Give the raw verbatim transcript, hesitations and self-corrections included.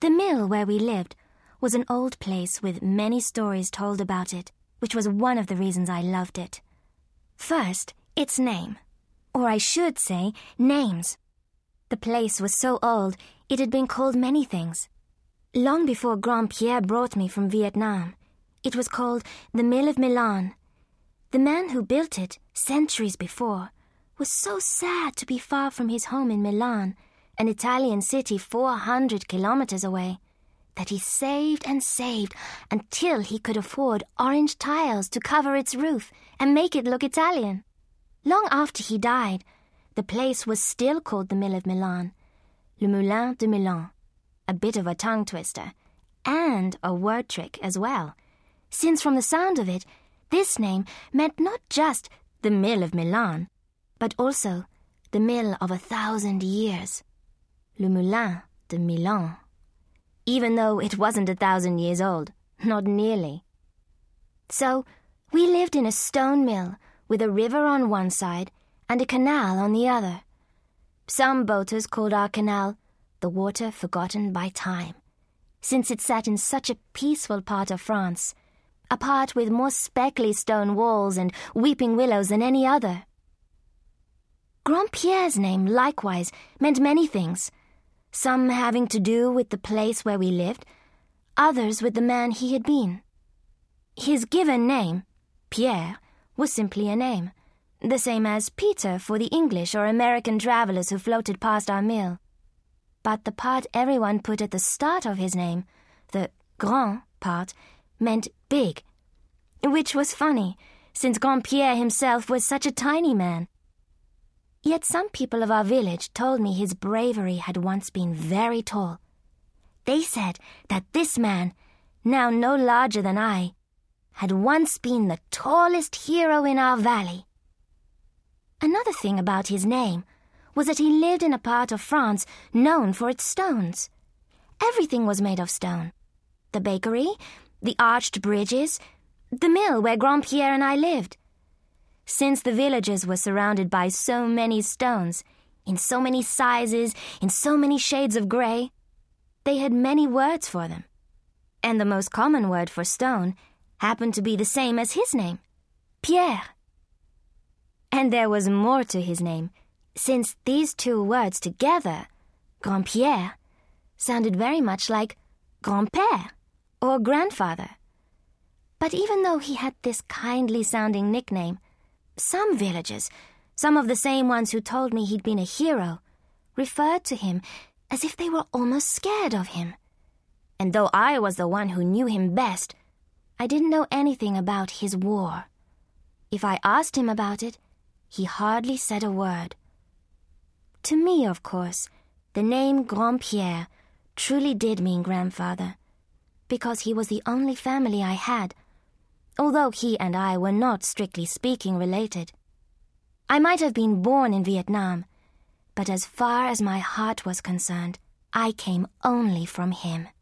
The mill where we lived was an old place with many stories told about it, which was one of the reasons I loved it. First, its name, or I should say, names. The place was so old, it had been called many things. Long before Grand-Pierre brought me from Vietnam, it was called the Mill of Milan. The man who built it, centuries before, was so sad to be far from his home in Milan, an Italian city four hundred kilometers away, that he saved and saved until he could afford orange tiles to cover its roof and make it look Italian. Long after he died, the place was still called the Mill of Milan, Le Moulin de Milan, a bit of a tongue twister, and a word trick as well, since from the sound of it, this name meant not just the Mill of Milan, but also the Mill of a Thousand Years, Le Moulin de Milan, even though it wasn't a thousand years old, not nearly. So, we lived in a stone mill with a river on one side and a canal on the other. Some boaters called our canal the water forgotten by time, since it sat in such a peaceful part of France, a part with more speckly stone walls and weeping willows than any other. Grand-Pierre's name, likewise, meant many things, some having to do with the place where we lived, others with the man he had been. His given name, Pierre, was simply a name, the same as Peter for the English or American travelers who floated past our mill. But the part everyone put at the start of his name, the grand part, meant big, which was funny, since Grand-Pierre himself was such a tiny man. Yet some people of our village told me his bravery had once been very tall. They said that this man, now no larger than I, had once been the tallest hero in our valley. Another thing about his name was that he lived in a part of France known for its stones. Everything was made of stone. The bakery, the arched bridges, the mill where Grand-Pierre and I lived. Since the villages were surrounded by so many stones, in so many sizes, in so many shades of grey, they had many words for them. And the most common word for stone happened to be the same as his name, Pierre. And there was more to his name, since these two words together, Grand-Pierre, sounded very much like grand-père or grandfather. But even though he had this kindly-sounding nickname, some villagers, some of the same ones who told me he'd been a hero, referred to him as if they were almost scared of him. And though I was the one who knew him best, I didn't know anything about his war. If I asked him about it, he hardly said a word. To me, of course, the name Grand-Pierre truly did mean grandfather, because he was the only family I had, although he and I were not strictly speaking related. I might have been born in Vietnam, but as far as my heart was concerned, I came only from him.